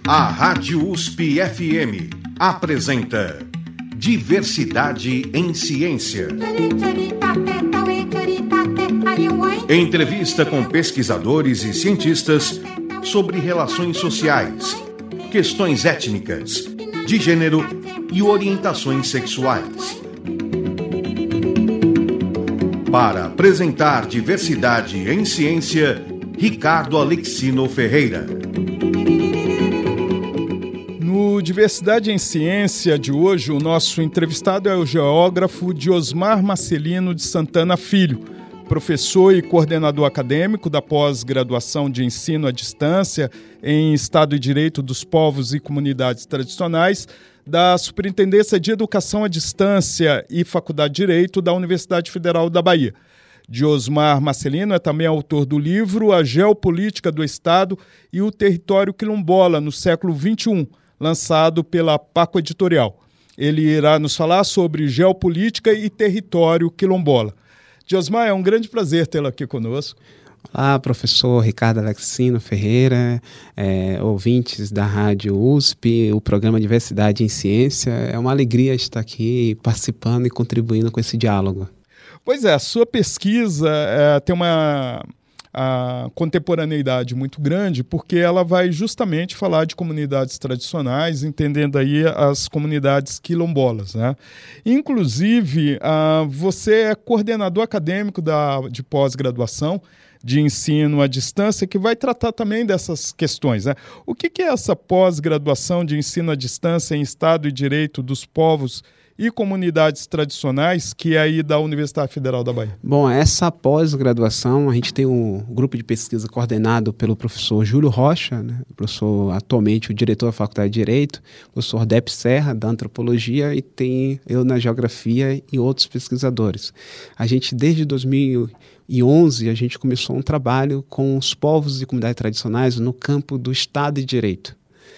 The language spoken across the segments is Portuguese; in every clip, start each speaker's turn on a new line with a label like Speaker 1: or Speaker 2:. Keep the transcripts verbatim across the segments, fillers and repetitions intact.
Speaker 1: A Rádio U S P F M apresenta Diversidade em Ciência. Entrevista com pesquisadores e cientistas sobre relações sociais, questões étnicas, de gênero e orientações sexuais. Para apresentar Diversidade em Ciência, Ricardo Alexino Ferreira.
Speaker 2: No Diversidade em Ciência de hoje, o nosso entrevistado é o geógrafo Diosmar Marcelino de Santana Filho, professor e coordenador acadêmico da pós-graduação de ensino à distância em Estado e Direito dos Povos e Comunidades Tradicionais da Superintendência de Educação à Distância e Faculdade de Direito da Universidade Federal da Bahia. Diosmar Marcelino é também autor do livro A Geopolítica do Estado e o Território Quilombola no século vinte e um, lançado pela Paco Editorial. Ele irá nos falar sobre geopolítica e território quilombola. Diosmar, é um grande prazer tê-lo aqui conosco.
Speaker 3: Olá, professor Ricardo Alexino Ferreira, é, ouvintes da Rádio U S P, o programa Diversidade em Ciência. É uma alegria estar aqui participando e contribuindo com esse diálogo.
Speaker 2: Pois é, a sua pesquisa é, tem uma a contemporaneidade muito grande, porque ela vai justamente falar de comunidades tradicionais, entendendo aí as comunidades quilombolas, né? Inclusive, uh, você é coordenador acadêmico da, de pós-graduação de ensino à distância, que vai tratar também dessas questões, né? O que, que é essa pós-graduação de ensino à distância em Estado e Direito dos Povos e Comunidades Tradicionais, que é aí da Universidade Federal da Bahia?
Speaker 3: Bom, essa pós-graduação, a gente tem um grupo de pesquisa coordenado pelo professor Júlio Rocha, né? O professor, atualmente o diretor da Faculdade de Direito, o professor Depp Serra, da Antropologia, e tem eu na Geografia e outros pesquisadores. A gente, desde dois mil e onze, a gente começou um trabalho com os povos e comunidades tradicionais no campo do Estado e Direito.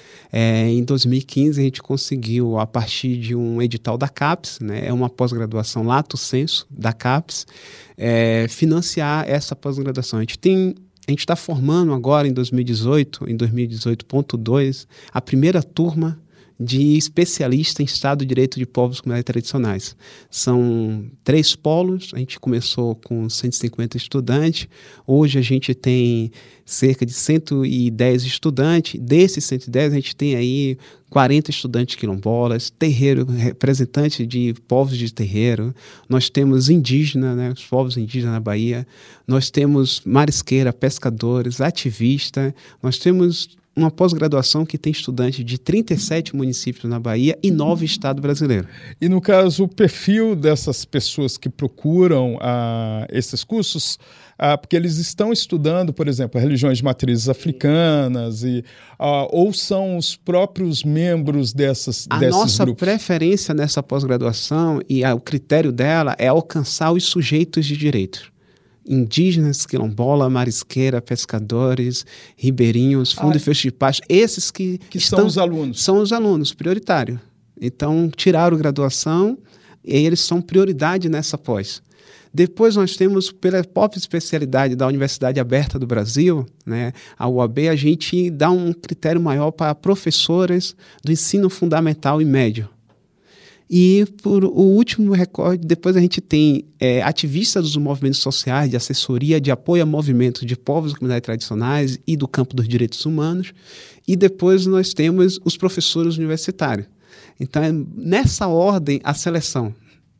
Speaker 3: É, em dois mil e quinze, a gente conseguiu, a partir de um edital da CAPES, né, é uma pós-graduação lato sensu da CAPES, é, financiar essa pós-graduação. A gente tem, a gente está formando agora, em dois mil e dezoito, em dois mil e dezoito ponto dois, a primeira turma de especialista em Estado e Direito de Povos e Comunidades Tradicionais. São três polos, a gente começou com cento e cinquenta estudantes, hoje a gente tem cerca de cento e dez estudantes, desses cento e dez a gente tem aí quarenta estudantes quilombolas, terreiro, representantes de povos de terreiro, nós temos indígenas, né, os povos indígenas na Bahia, nós temos marisqueira, pescadores, ativistas, nós temos uma pós-graduação que tem estudantes de trinta e sete municípios na Bahia e nove estados brasileiros.
Speaker 2: E, no caso, o perfil dessas pessoas que procuram ah, esses cursos, ah, porque eles estão estudando, por exemplo, religiões de matrizes africanas, e, ah, ou são os próprios membros dessas,
Speaker 3: a
Speaker 2: desses
Speaker 3: nossa
Speaker 2: grupos?
Speaker 3: Preferência nessa pós-graduação e a, o critério dela é alcançar os sujeitos de direito. Indígenas, quilombola, marisqueira, pescadores, ribeirinhos, fundo ah, e fecho de pasto, esses que,
Speaker 2: que
Speaker 3: estão,
Speaker 2: são os alunos.
Speaker 3: São os alunos, prioritário. Então, tiraram graduação e eles são prioridade nessa pós. Depois nós temos, pela própria especialidade da Universidade Aberta do Brasil, né, a U A B, a gente dá um critério maior para professores do ensino fundamental e médio. E por o último recorde, depois a gente tem é, ativistas dos movimentos sociais, de assessoria, de apoio a movimentos de povos e comunidades tradicionais e do campo dos direitos humanos. E depois nós temos os professores universitários. Então, é nessa ordem a seleção.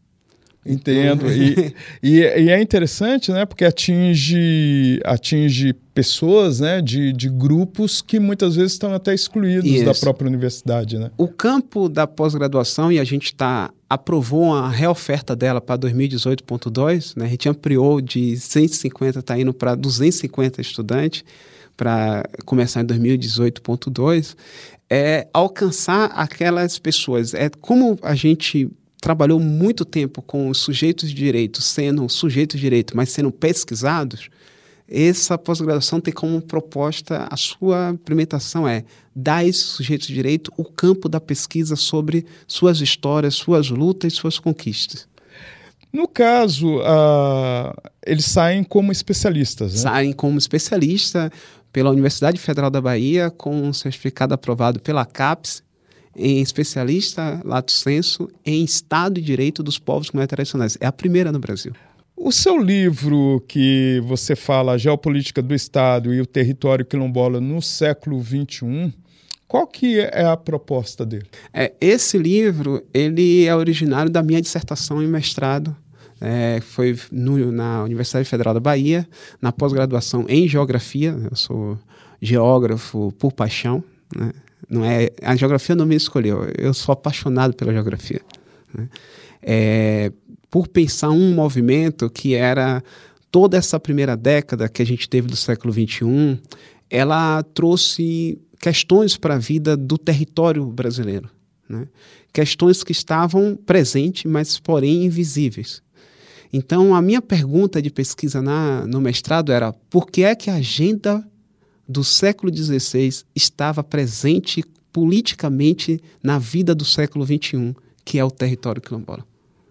Speaker 2: Entendo. E, e, e é interessante, né, porque atinge, atinge pessoas, né, de, de grupos que muitas vezes estão até excluídos Isso. da própria universidade, né?
Speaker 3: O campo da pós-graduação, e a gente tá, aprovou a reoferta dela para dois mil e dezoito ponto dois, né, a gente ampliou de cento e cinquenta, está indo para duzentos e cinquenta estudantes, para começar em dois mil e dezoito ponto dois, é alcançar aquelas pessoas. É como a gente trabalhou muito tempo com os sujeitos de direito, sendo sujeitos de direito, mas sendo pesquisados, essa pós-graduação tem como proposta, a sua implementação é dar a esses sujeitos de direito o campo da pesquisa sobre suas histórias, suas lutas e suas conquistas.
Speaker 2: No caso, uh, eles saem como especialistas, né?
Speaker 3: Saem como especialista pela Universidade Federal da Bahia, com um certificado aprovado pela CAPES, em especialista, lato sensu, em Estado e Direito dos Povos Comunidades Tradicionais. É a primeira no Brasil.
Speaker 2: O seu livro que você fala, a Geopolítica do Estado e o Território Quilombola no século vinte e um, qual que é a proposta dele?
Speaker 3: É, esse livro, ele é originário da minha dissertação em mestrado. É, foi no, na Universidade Federal da Bahia, na pós-graduação em Geografia. Eu sou geógrafo por paixão, né? Não é, a geografia não me escolheu, eu sou apaixonado pela geografia, né? É, por pensar um movimento que era toda essa primeira década que a gente teve do século vinte e um, ela trouxe questões para a vida do território brasileiro, né? Questões que estavam presentes, mas porém invisíveis. Então, a minha pergunta de pesquisa na, no mestrado era: por que é que a agenda do século dezesseis estava presente politicamente na vida do século vinte e um, que é o território quilombola?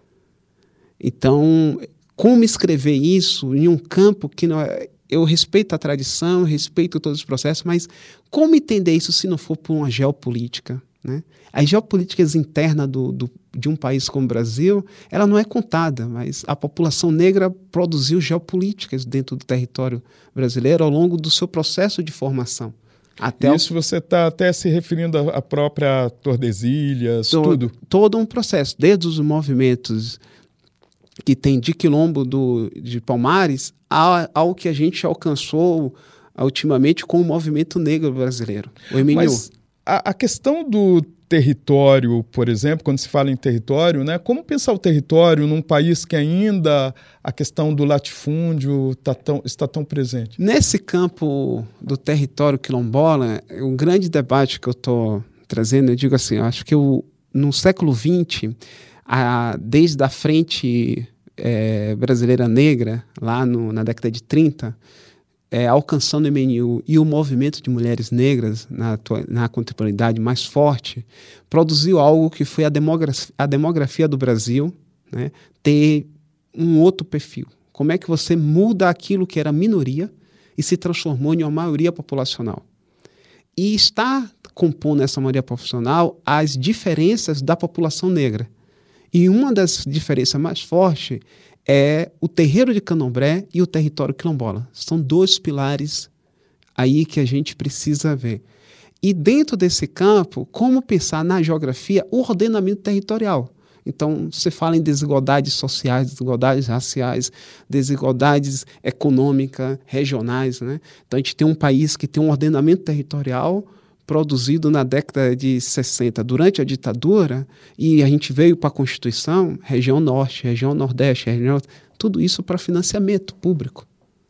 Speaker 3: Então, como escrever isso em um campo que não é, eu respeito a tradição, respeito todos os processos, mas como entender isso se não for por uma geopolítica, né? As geopolíticas internas do, do, de um país como o Brasil, ela não é contada, mas a população negra produziu geopolíticas dentro do território brasileiro ao longo do seu processo de formação. Até
Speaker 2: isso o... você está até se referindo à própria Tordesilhas,
Speaker 3: to,
Speaker 2: tudo?
Speaker 3: Todo um processo, desde os movimentos que tem de Quilombo do, de Palmares ao, ao que a gente alcançou ultimamente com o movimento negro brasileiro, o M N U.
Speaker 2: Mas a, a questão do território, por exemplo, quando se fala em território, né, como pensar o território num país que ainda a questão do latifúndio tá tão, está tão presente?
Speaker 3: Nesse campo do território quilombola, um grande debate que eu estou trazendo, eu digo assim, eu acho que eu, no século vinte, a, desde a frente é, brasileira negra, lá no, na década de trinta, É, alcançando o M N U e o movimento de mulheres negras na, na contemporaneidade mais forte, produziu algo que foi a, demografia, a demografia do Brasil, né, ter um outro perfil. Como é que você muda aquilo que era minoria e se transformou em uma maioria populacional? E está compondo essa maioria populacional as diferenças da população negra. E uma das diferenças mais fortes é o terreiro de Candomblé e o território quilombola. São dois pilares aí que a gente precisa ver. E dentro desse campo, como pensar na geografia o ordenamento territorial? Então, você fala em desigualdades sociais, desigualdades raciais, desigualdades econômicas, regionais, né? Então, a gente tem um país que tem um ordenamento territorial produzido na década de sessenta, durante a ditadura, e a gente veio para a Constituição, região norte, região nordeste, região, tudo isso para financiamento público,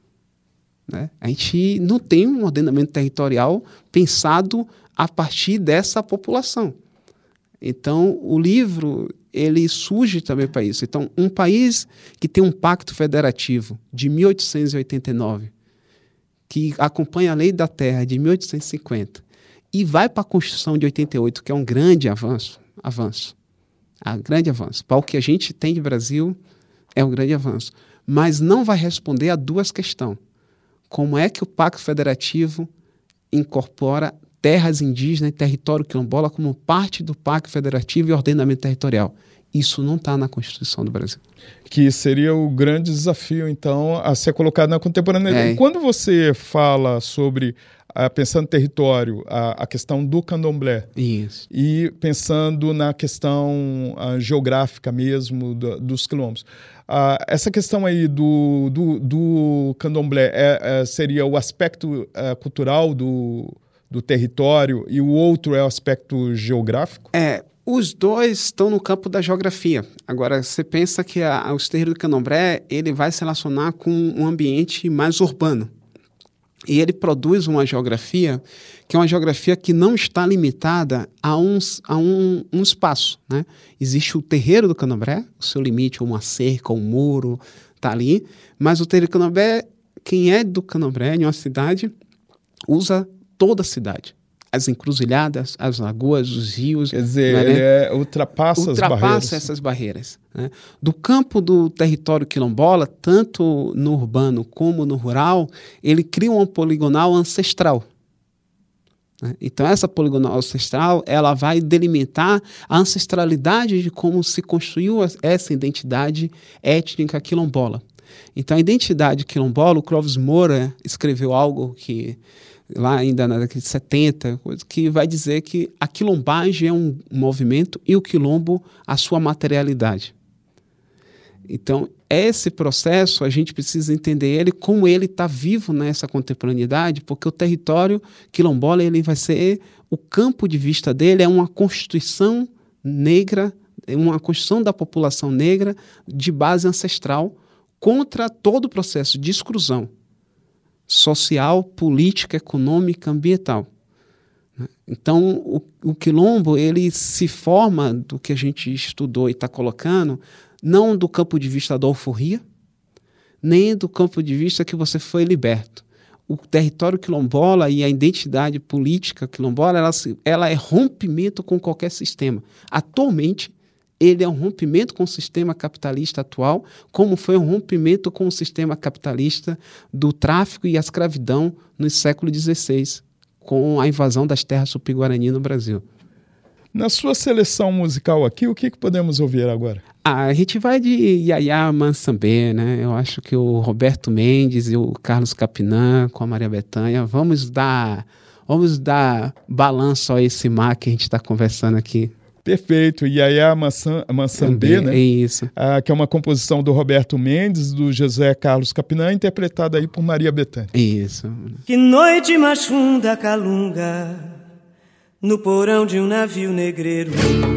Speaker 3: né? A gente não tem um ordenamento territorial pensado a partir dessa população. Então, o livro, ele surge também para isso. Então, um país que tem um pacto federativo de mil oitocentos e oitenta e nove, que acompanha a Lei da Terra de mil oitocentos e cinquenta, e vai para a Constituição de oitenta e oito, que é um grande avanço, avanço, um grande avanço. Para o que a gente tem de Brasil, é um grande avanço. Mas não vai responder a duas questões. Como é que o Pacto Federativo incorpora terras indígenas e território quilombola como parte do Pacto Federativo e ordenamento territorial? Isso não está na Constituição do Brasil.
Speaker 2: Que seria o grande desafio, então, a ser colocado na contemporaneidade.
Speaker 3: É.
Speaker 2: Quando você fala sobre, uh, pensando no território, a, a questão do candomblé,
Speaker 3: Isso.
Speaker 2: e pensando na questão uh, geográfica mesmo do, dos quilombos, uh, essa questão aí do, do, do candomblé é, é, seria o aspecto uh, cultural do, do território e o outro é o aspecto geográfico?
Speaker 3: É. Os dois estão no campo da geografia. Agora, você pensa que a, o terreiro do Candomblé ele vai se relacionar com um ambiente mais urbano. E ele produz uma geografia que é uma geografia que não está limitada a, uns, a um, um espaço, né? Existe o terreiro do Candomblé, o seu limite, uma cerca, um muro, está ali. Mas o terreiro do Candomblé, quem é do Candomblé, em uma cidade, usa toda a cidade. as encruzilhadas, as lagoas, os rios.
Speaker 2: Quer dizer,
Speaker 3: né?
Speaker 2: ele é, ultrapassa,
Speaker 3: ultrapassa
Speaker 2: as barreiras.
Speaker 3: essas barreiras. Né? Do campo do território quilombola, tanto no urbano como no rural, ele cria uma poligonal ancestral. Né? Então, essa poligonal ancestral ela vai delimitar a ancestralidade de como se construiu essa identidade étnica quilombola. Então, a identidade quilombola, o Clóvis Moura escreveu algo que lá ainda na década de setenta, que vai dizer que a quilombagem é um movimento e o quilombo a sua materialidade. Então, esse processo, a gente precisa entender ele como ele está vivo nessa contemporaneidade, porque o território quilombola ele vai ser, o campo de vista dele é uma constituição negra, uma constituição da população negra de base ancestral contra todo o processo de exclusão social, política, econômica, ambiental. Então, o, o quilombo, ele se forma do que a gente estudou e está colocando, não do campo de vista da alforria, nem do campo de vista que você foi liberto. O território quilombola e a identidade política quilombola, ela, ela é rompimento com qualquer sistema. Atualmente, ele é um rompimento com o sistema capitalista atual, como foi um rompimento com o sistema capitalista do tráfico e a escravidão no século dezesseis, com a invasão das terras tupi-guarani no Brasil.
Speaker 2: Na sua seleção musical aqui, o que, que podemos ouvir agora?
Speaker 3: Ah, a gente vai de Yaya Mansambê, né? Eu acho que o Roberto Mendes e o Carlos Capinã com a Maria Bethânia, vamos dar, vamos dar balanço a esse mar que a gente está conversando aqui.
Speaker 2: Perfeito, Yaya Mansambê, né?
Speaker 3: É isso.
Speaker 2: Ah, que é uma composição do Roberto Mendes, do José Carlos Capinã, interpretada aí por Maria Bethânia.
Speaker 3: Isso.
Speaker 4: Que noite mais funda, calunga, no porão de um navio negreiro.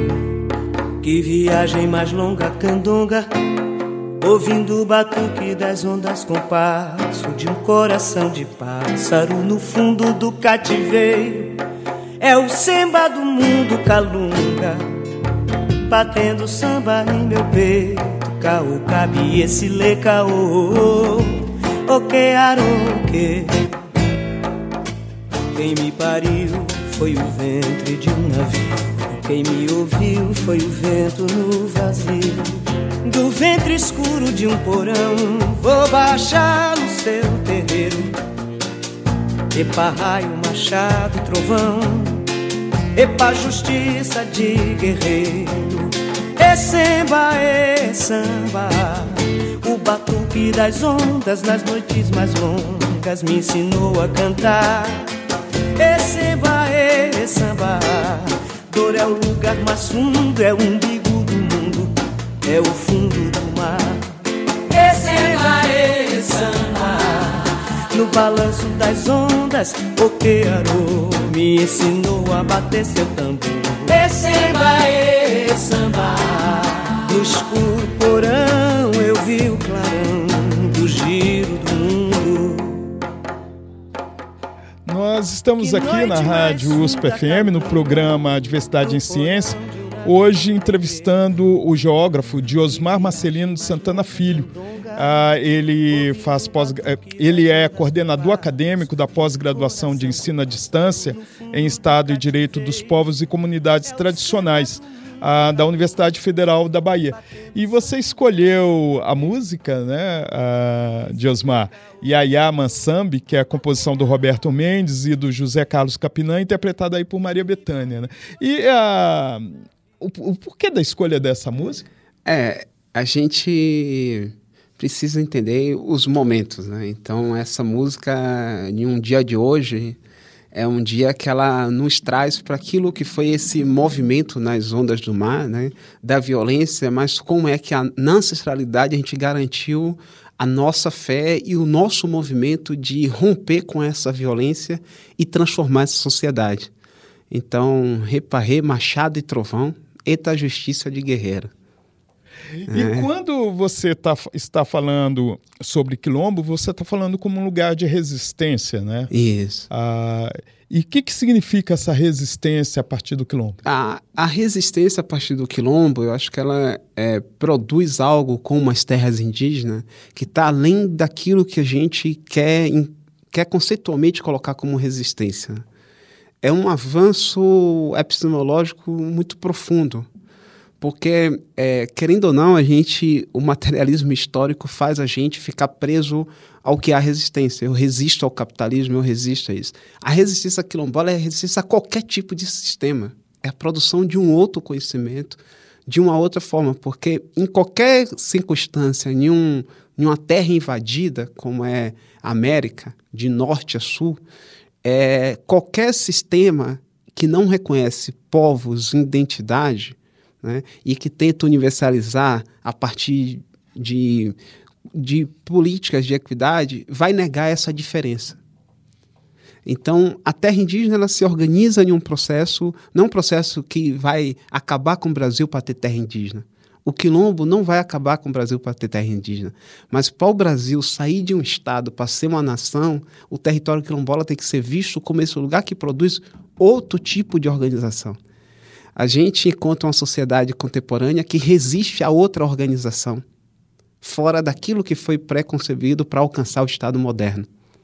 Speaker 4: Que viagem mais longa, candonga, ouvindo o batuque das ondas com passo de um coração de pássaro no fundo do cativeiro. É o samba do mundo, calunga, batendo samba em meu peito. Caô, cabe esse lê, caô, o que aroque. Quem me pariu foi o ventre de um navio. Quem me ouviu foi o vento no vazio. Do ventre escuro de um porão vou baixar no seu terreiro. Epa raio, machado e trovão, epa justiça de guerreiro. E samba, e samba, o batuque das ondas nas noites mais longas me ensinou a cantar. E samba, e samba, dor é o lugar mais fundo, é o umbigo do mundo, é o fundo do mar. E samba, e samba, no balanço das ondas, o que arou me ensinou a bater seu tambor. E samba, e samba, no escuro porão eu vi o clarão do giro do mundo.
Speaker 2: Nós estamos aqui na Rádio U S P F M, no programa Diversidade em Ciência, hoje entrevistando o geógrafo Diosmar Marcelino de Santana Filho. Ah, ele, faz pós, ele é coordenador acadêmico da pós-graduação de ensino à distância em Estado e Direito dos Povos e Comunidades Tradicionais, ah, da Universidade Federal da Bahia. E você escolheu a música, né, ah, Diosmar, Yaya Mansambê, que é a composição do Roberto Mendes e do José Carlos Capinã, interpretada aí por Maria Bethânia, né? E ah, o, o porquê da escolha dessa música?
Speaker 3: É, a gente precisa entender os momentos, né? Então, essa música, em um dia de hoje, é um dia que ela nos traz para aquilo que foi esse movimento nas ondas do mar, né? Da violência, mas como é que a, na ancestralidade a gente garantiu a nossa fé e o nosso movimento de romper com essa violência e transformar essa sociedade. Então, reparrê, machado e trovão, eita justiça de guerreiro.
Speaker 2: E é. Quando você tá, está falando sobre quilombo, você está falando como um lugar de resistência, né?
Speaker 3: Isso.
Speaker 2: Ah, e o que, que significa essa resistência a partir do quilombo?
Speaker 3: A, a resistência a partir do quilombo, eu acho que ela é, produz algo como as terras indígenas, que está além daquilo que a gente quer, quer conceitualmente colocar como resistência. é um avanço epistemológico muito profundo, porque, é, querendo ou não, a gente, o materialismo histórico faz a gente ficar preso ao que é a resistência. Eu resisto ao capitalismo, eu resisto a isso. A resistência quilombola é a resistência a qualquer tipo de sistema. É a produção de um outro conhecimento, de uma outra forma, porque em qualquer circunstância, em, um, em uma terra invadida, como é a América, de norte a sul, é, qualquer sistema que não reconhece povos, identidade, né, e que tenta universalizar a partir de, de políticas de equidade, vai negar essa diferença. Então, a terra indígena ela se organiza em um processo, não um processo que vai acabar com o Brasil para ter terra indígena. O quilombo não vai acabar com o Brasil para ter terra indígena. Mas para o Brasil sair de um estado para ser uma nação, o território quilombola tem que ser visto como esse lugar que produz outro tipo de organização. A gente encontra uma sociedade contemporânea que resiste a outra organização, fora daquilo que foi pré-concebido para alcançar o Estado moderno.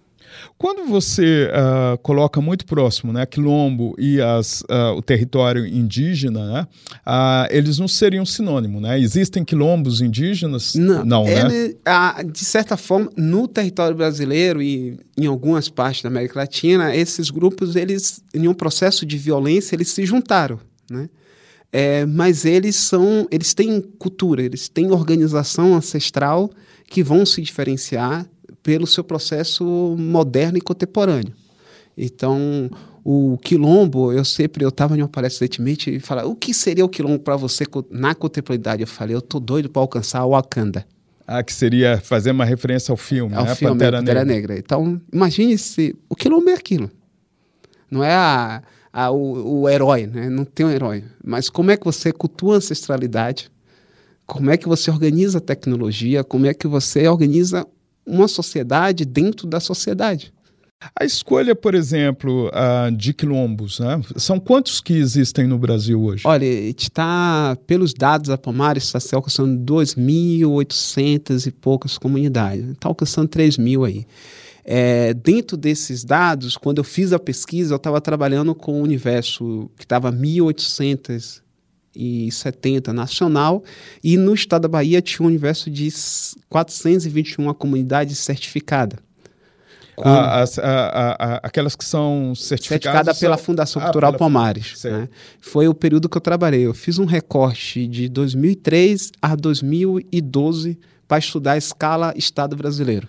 Speaker 2: Quando você uh, coloca muito próximo, né, quilombo e as, uh, o território indígena, né, uh, eles não seriam sinônimo, né? Existem quilombos indígenas?
Speaker 3: Não,
Speaker 2: não
Speaker 3: ele,
Speaker 2: né?
Speaker 3: a, de certa forma, no território brasileiro e em algumas partes da América Latina, esses grupos, eles, em um processo de violência, eles se juntaram, né? É, mas eles são, eles têm cultura, eles têm organização ancestral que vão se diferenciar pelo seu processo moderno e contemporâneo. Então, o quilombo, eu sempre, eu estava em uma palestra recentemente e falava, o que seria o quilombo para você na contemporaneidade? Eu falei, eu estou doido para alcançar o Wakanda.
Speaker 2: Ah, que seria fazer uma referência ao filme,
Speaker 3: ao
Speaker 2: né?
Speaker 3: filme,
Speaker 2: Pantera,
Speaker 3: Pantera
Speaker 2: Negra.
Speaker 3: Negra. Então, imagine se, o quilombo é aquilo. Não é a, a, o, o herói, né? Não tem um herói. Mas como é que você cultua a ancestralidade? Como é que você organiza a tecnologia? Como é que você organiza uma sociedade dentro da sociedade?
Speaker 2: A escolha, por exemplo, uh, de quilombos, né? São quantos que existem no Brasil hoje?
Speaker 3: Olha, está, pelos dados da Palmares, está se alcançando dois mil e oitocentas e poucas comunidades. Está alcançando três mil aí. É, dentro desses dados, quando eu fiz a pesquisa, eu estava trabalhando com o universo que estava mil oitocentos e setenta nacional, e no estado da Bahia tinha um universo de quatrocentas e vinte e uma comunidades certificadas.
Speaker 2: Com... A, a, a, a, aquelas que são certificadas...
Speaker 3: Certificada pela
Speaker 2: são...
Speaker 3: Fundação
Speaker 2: ah,
Speaker 3: Cultural
Speaker 2: pela...
Speaker 3: Palmares. Né? Foi o período que eu trabalhei. Eu fiz um recorte de dois mil e três a dois mil e doze para estudar a escala Estado brasileiro.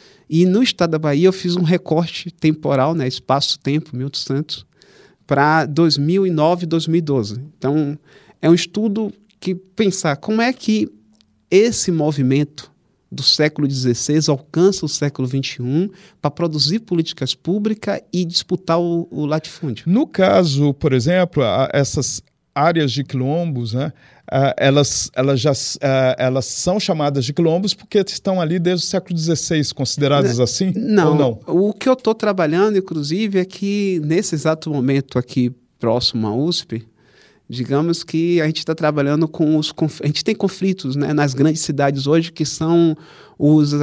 Speaker 3: E no estado da Bahia eu fiz um recorte temporal, né, espaço-tempo, mil e oitocentos, para dois mil e nove e dois mil e doze. Então, é um estudo que pensar como é que esse movimento do século dezesseis alcança o século vinte e um para produzir políticas públicas e disputar o, o latifúndio.
Speaker 2: No caso, por exemplo, a, essas áreas de quilombos, né, uh, elas, elas, já, uh, elas são chamadas de quilombos porque estão ali desde o século dezesseis, consideradas
Speaker 3: não,
Speaker 2: assim?
Speaker 3: Não,
Speaker 2: ou não?
Speaker 3: O que eu estou trabalhando, inclusive, é que nesse exato momento aqui próximo à U S P, digamos que a gente está trabalhando com os... A gente tem conflitos, né, nas grandes cidades hoje que são os,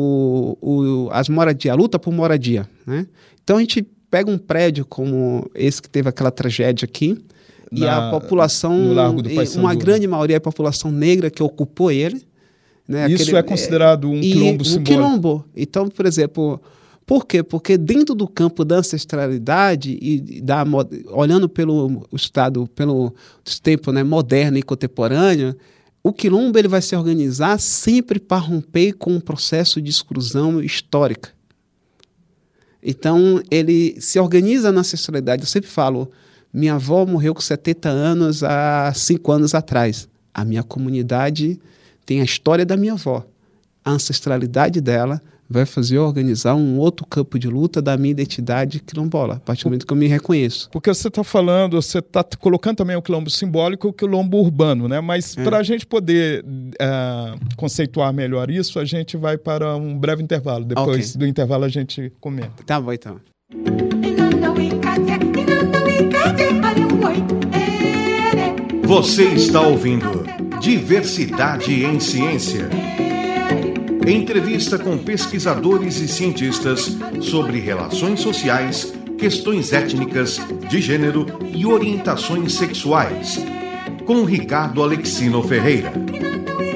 Speaker 3: o, o, as moradias, a luta por moradia. Né? Então a gente pega um prédio como esse que teve aquela tragédia aqui, na, e a população,
Speaker 2: no Largo do Paissandu,
Speaker 3: uma grande maioria é a população negra que ocupou ele. Né,
Speaker 2: Isso
Speaker 3: aquele,
Speaker 2: é considerado um
Speaker 3: e,
Speaker 2: quilombo
Speaker 3: um
Speaker 2: simbólico?
Speaker 3: Quilombo. Então, por exemplo... Por quê? Porque dentro do campo da ancestralidade e da, olhando pelo estado, pelo tempo, né, moderno e contemporâneo, o quilombo ele vai se organizar sempre para romper com um processo de exclusão histórica. Então, ele se organiza na ancestralidade. Eu sempre falo, minha avó morreu com setenta anos há cinco anos atrás. A minha comunidade tem a história da minha avó. A ancestralidade dela vai fazer organizar um outro campo de luta da minha identidade quilombola, a partir do momento que eu me reconheço.
Speaker 2: Porque você está falando, você está colocando também o quilombo simbólico e o quilombo urbano, né? Mas é. para a gente poder uh, conceituar melhor isso, a gente vai para um breve intervalo. Depois okay. do intervalo a gente comenta.
Speaker 3: Tá bom, então.
Speaker 1: Você está ouvindo Diversidade em Ciência. Entrevista com pesquisadores e cientistas sobre relações sociais, questões étnicas, de gênero e orientações sexuais, com Ricardo Alexino Ferreira.